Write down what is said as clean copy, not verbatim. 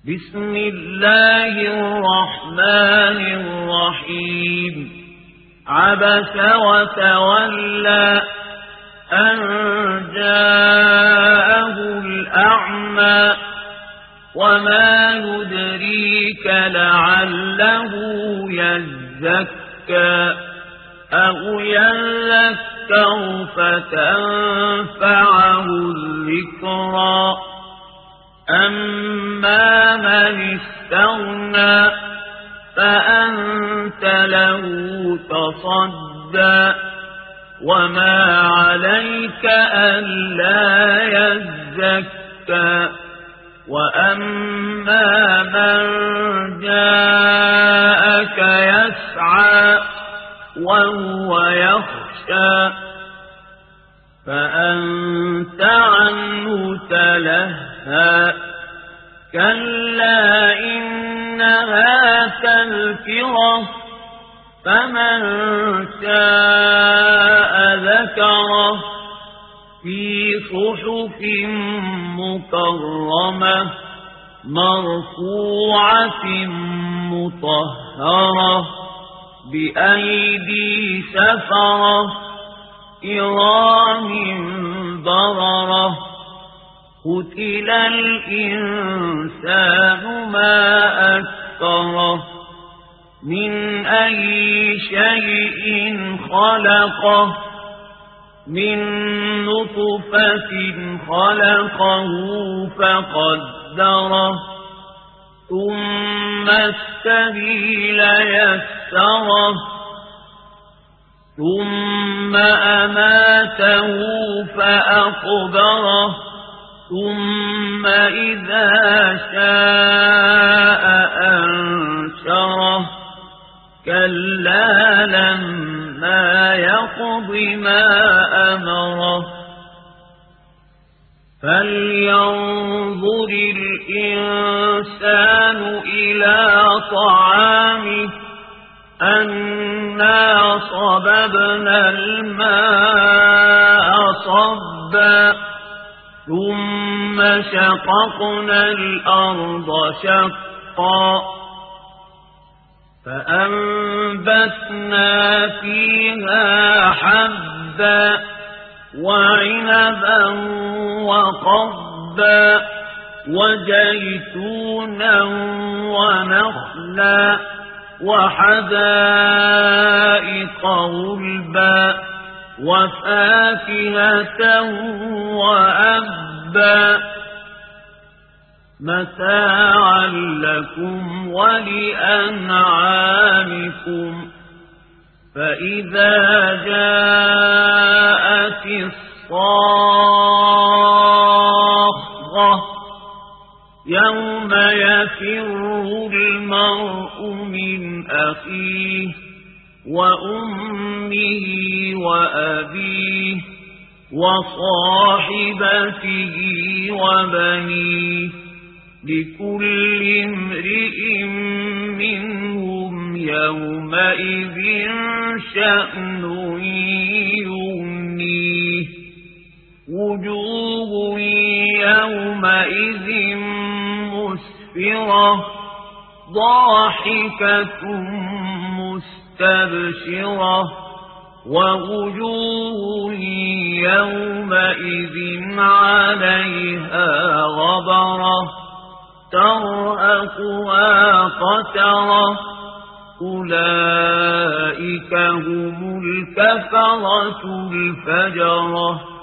بسم الله الرحمن الرحيم عبس وتولى أن جاءه الأعمى وما يدريك لعله يزكى أو يذكر فتنفعه الذكرى أما من استغنى فأنت له تصدى وما عليك ألا يزكى وأما من جاءك يسعى وهو يخشى فأنت عنه تلهى كلا إنها تذكرة فمن شاء ذكره في صحف مكرمة مرفوعة مطهرة بأيدي سفرة كرام بررة قتل الإنسان ما أكفره من أي شيء خلقه من نطفة خلقه فقدره ثم السبيل يسره ثم أماته فأقبره ثم إذا شاء أنشره كلا لما يقض ما أمره فلينظر الإنسان إلى طعامه أنا صببنا الماء صبا ثم شققنا الأرض شقا فأنبتنا فيها حبا وعنبا وقضبا وزيتونا ونخلا وحدائق غلبا وفاكهة وأبا متاعا لكم ولأنعامكم فإذا جاءت الصاخة يوم يفر المرء من أخيه وأمه وأبيه وصاحبته وبنيه لكل امرئ منهم يومئذ شأن يغنيه وجوه يومئذ مسفرة ضاحكة مستبشرة ووجوه يومئذ عليها غبرة ترهقها قترة أولئك هم الكفرة الفجرة